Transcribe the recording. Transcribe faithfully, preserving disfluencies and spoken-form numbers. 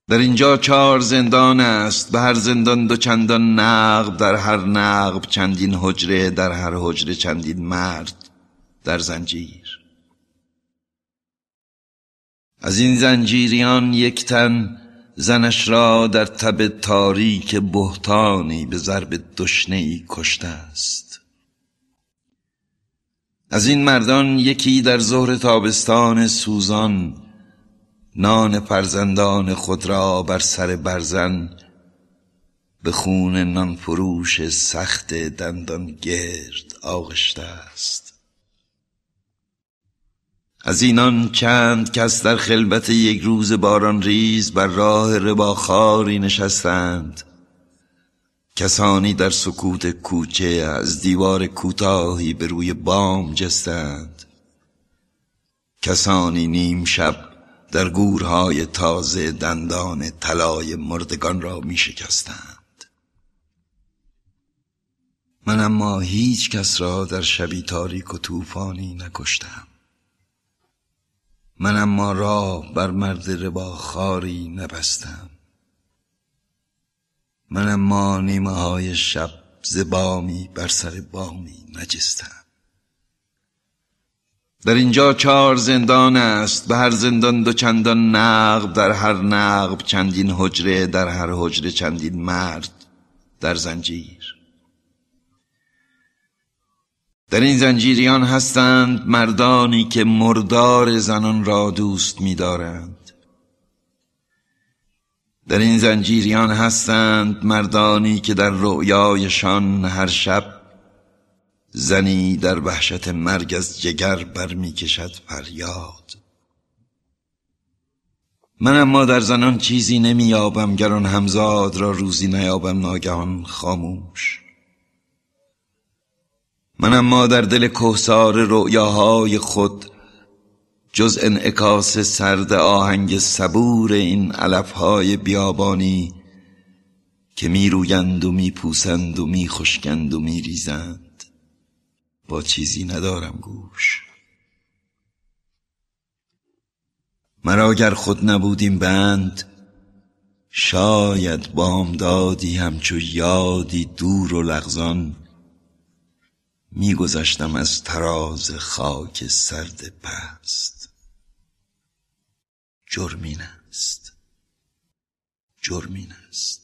در اینجا چهار زندان است، به هر زندان دو چندان نقب، در هر نقب چندین حجره، در هر حجره چندین مرد در زنجیر. از این زنجیریان یک تن زنش را در تب تاریک بهتانی به ضرب دشنه‌ای کشته است. از این مردان یکی در ظهر تابستان سوزان نان فرزندان خود را بر سر برزن به خون نان فروش سخت دندان گرد آغشته است. از اینان چند کس در خلبت یک روز باران ریز بر راه رباخاری نشستند، کسانی در سکوت کوچه از دیوار کوتاهی به روی بام جستند، کسانی نیم شب در گورهای تازه دندان طلای مردگان را می شکستند. من اما هیچ کس را در شبی تاریک و طوفانی نکشتم. من اما راه بر مرد رباخاری نبستم. من اما نیمه های شب ز بامی بر سر بامی نجستم. در اینجا چهار زندان است، به هر زندان دو چندان نقب، در هر نقب چندین حجره، در هر حجره چندین مرد در زنجیر. در این زنجیریان هستند مردانی که مردار زنان را دوست می‌دارند. در این زنجیریان هستند مردانی که در رؤیایشان هر شب زنی در وحشت مرگ از جگر برمی کشد فریاد. من اما در زنان چیزی نمی یابم گر آن همزاد را روزی نیابم ناگهان خاموش. من اما در دل کهسار رؤیاهای خود جز انعکاس سرد آهنگ صبور این علفهای بیابانی که می رویند و می پوسند و می خشکند و می ریزند با چیزی ندارم گوش. مرا گر خود نبودیم بند، شاید بامدادی همچو یادی دور و لغزان می گذشتم از تراز خاک سرد پست. جرمین است، جرمین است.